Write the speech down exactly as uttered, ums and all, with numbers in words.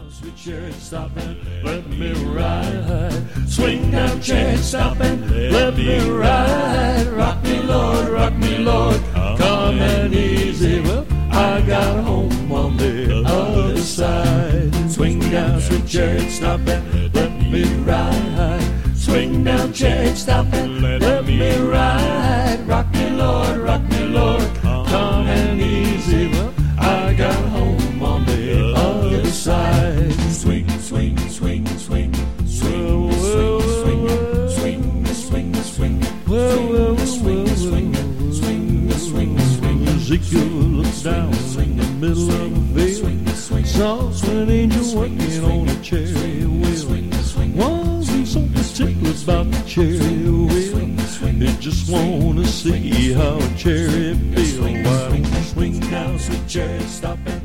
down, sweet chariot, stop and let me ride. Swing down, chariot, stop and let me ride. Rock me, Lord, rock me, Lord, come and easy. Well, I got home on the other side. Swing down, sweet chariot, stop and let me ride. Swing down, chariot, stop and let me ride. Rock me, Lord, rock me, Lord, come and easy. Well, I got home on the other side. Swing, swing, swing, swing, swing, swing, swing, swing, swing, swing, swing, swing, swing, swing, swing. Ezekiel looks down in the middle of a field, saw an angel working on a chariot wheel. Wasn't so particular about the chariot wheel, he just wanna see how a chariot feels. Why don't you swing down, sweet chariot, stop and